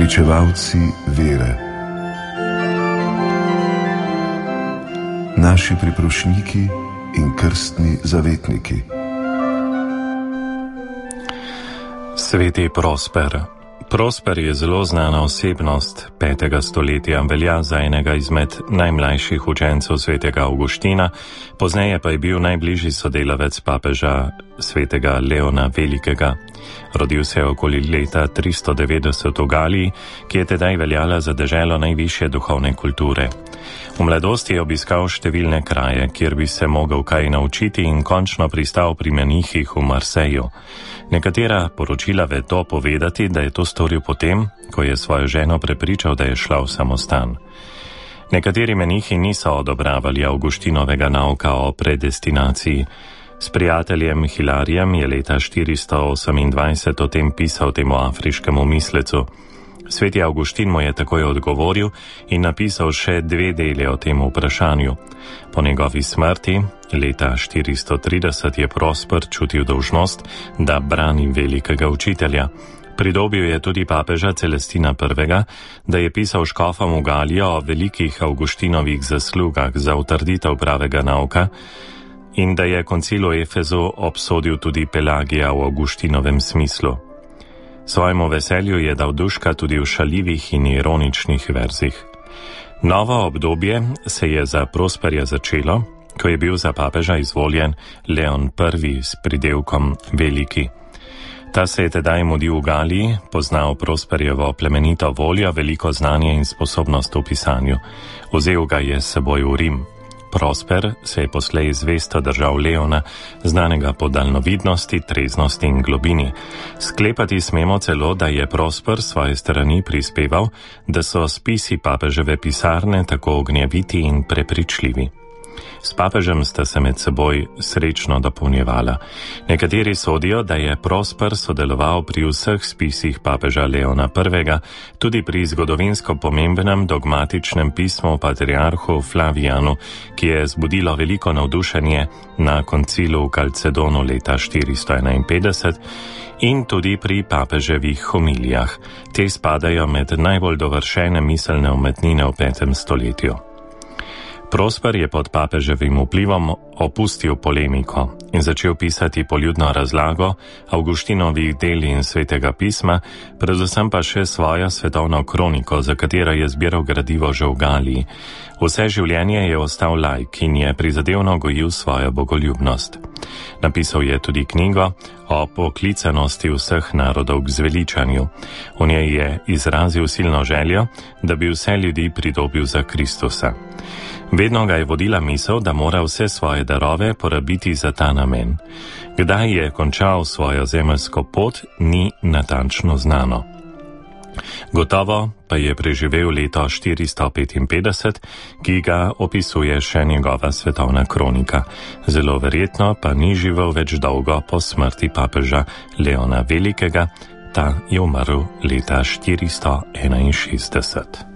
Pričevalci vere. Naši priprošniki in krstni zavetniki. Sveti Prosper. Prosper je zelo znana osebnost 5. stoletja, velja za enega izmed najmlajših učencev svetega Avguština, pozneje pa je bil najbližji sodelavec papeža svetega Leona Velikega. Rodil se je okoli leta 390 v Galiji, ki je tedaj veljala za deželo najvišje duhovne kulture. V mladosti je obiskal številne kraje, kjer bi se mogel kaj naučiti in končno pristal pri menihih v Marseju. Nekatera poročila vedo povedati, da je to storil potem, ko je svojo ženo prepričal, da je šla v samostan. Nekateri menihi niso odobravali Avguštinovega nauka o predestinaciji. S prijateljem Hilarijem je leta 428 o tem pisal temu afriškemu mislecu. Sveti Avguštin mu je takoj odgovoril in napisal še 2 dele o tem vprašanju. Po njegovi smrti, leta 430, je Prosper čutil dolžnost, da brani velikega učitelja. Pridobil je tudi papeža Celestina I., da je pisal škofom v Galijo o velikih Avguštinovih zaslugah za utrditev pravega nauka in da je koncil v Efezu obsodil tudi Pelagija v Avguštinovem smislu. Svojemu veselju je dal duška tudi v šaljivih in ironičnih verzih. Novo obdobje se je za Prosperja začelo, ko je bil za papeža izvoljen Leon I. s pridevkom Veliki. Ta se je tedaj mudil v Galiji, poznal Prosperjevo plemenito voljo, veliko znanje in sposobnost v pisanju. Vzel ga je s seboj v Rim. Prosper se je poslej zvesto držal Leona, znanega po daljnovidnosti, treznosti in globini. Sklepati smemo celo, da je Prosper svoje strani prispeval, da so spisi papeževe pisarne tako ognjeviti in prepričljivi. S papežem sta se med seboj srečno dopolnjevala. Nekateri sodijo, da je Prosper sodeloval pri vseh spisih papeža Leona I., tudi pri zgodovinsko pomembnem dogmatičnem pismu patriarhu Flavijanu, ki je zbudilo veliko navdušenje na koncilu v Kalcedonu leta 451, in tudi pri papeževih homilijah. Te spadajo med najbolj dovršene miselne umetnine v 5. stoletju. Prosper je pod papeževim vplivom opustil polemiko in začel pisati poljudno razlago Avguštinovih del in svetega pisma, predvsem pa še svojo svetovno kroniko, za katero je zbiral gradivo že v Galiji. Vse življenje je ostal laik in je prizadevno gojil svojo bogoljubnost. Napisal je tudi knjigo o poklicanosti vseh narodov k zveličanju. V njej je izrazil silno željo, da bi vse ljudi pridobil za Kristusa. Vedno ga je vodila misel, da mora vse svoje darove porabiti za ta namen. Kdaj je končal svojo zemeljsko pot, ni natančno znano. Gotovo pa je preživel leto 455, ki ga opisuje še njegova svetovna kronika. Zelo verjetno pa ni živel več dolgo po smrti papeža Leona Velikega, ta je umrl leta 461.